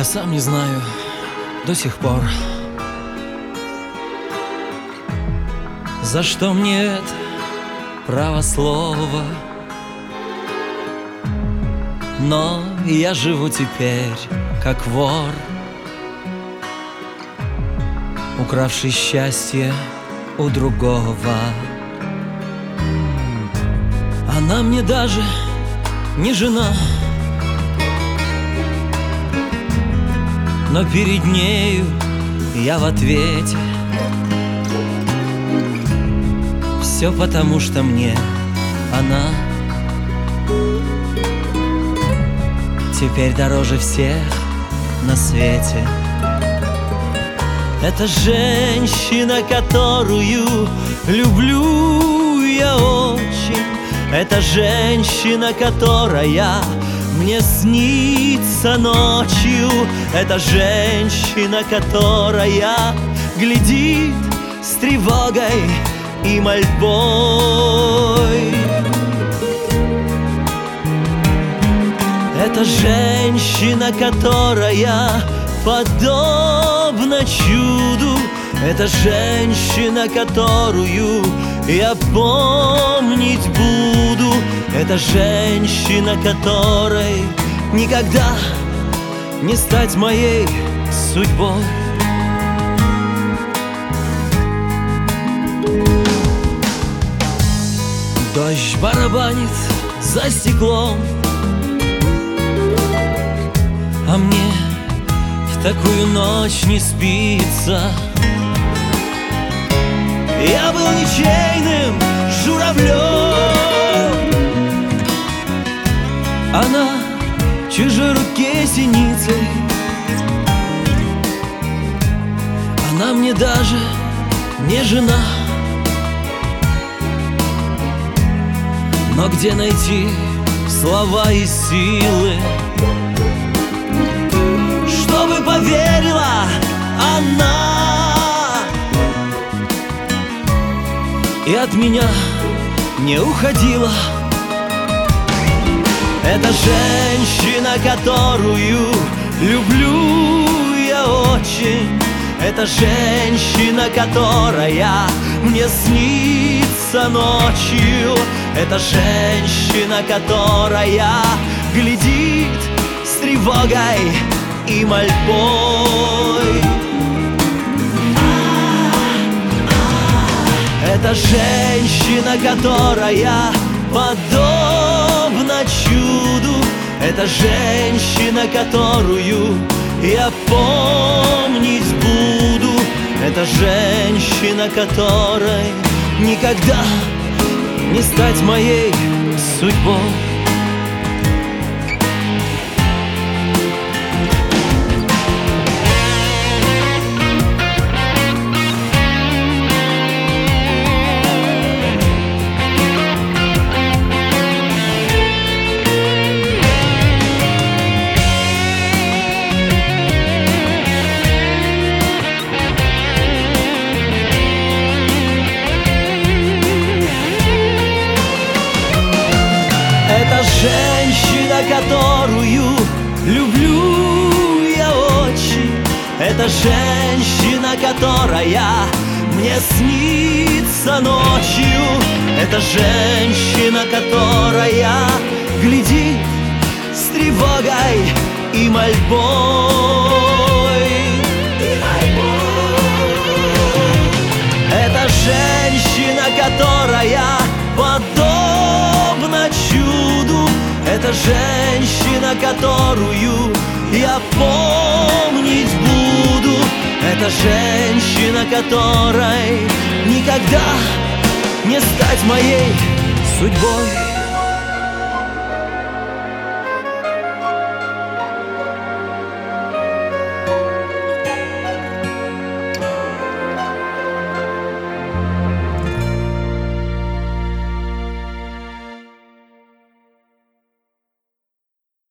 сам не знаю до сих пор, за что мне это право слова. Но я живу теперь как вор, укравший счастье у другого. Она мне даже не жена, но перед нею я в ответе. Все потому, что мне она теперь дороже всех на свете. Это женщина, которую люблю я очень. Это женщина, которая мне снится ночью. Это женщина, которая глядит с тревогой и мольбой. Это женщина, которая подобна чуду. Это женщина, которую я помнить буду. Это женщина, которой никогда не стать моей судьбой. Дождь барабанит за стеклом, а мне в такую ночь не спится. Я был ничейным журавлем, она в чужой руке синицей. Она мне даже не жена, но где найти слова и силы, чтобы поверила она и от меня не уходила. Это женщина, которую люблю я очень. Это женщина, которая мне снится ночью. Это женщина, которая глядит с тревогой и мольбой. Это женщина, которая подобна чуду. Это женщина, которую я помнить буду. Это женщина, которой никогда не стать моей судьбой. Это женщина, которую люблю я очень. Это женщина, которая мне снится ночью. Это женщина, которая глядит с тревогой и мольбой. Это женщина, которая подобна чуду. Это женщина, которую я помнить буду. Это женщина, которой никогда не стать моей судьбой.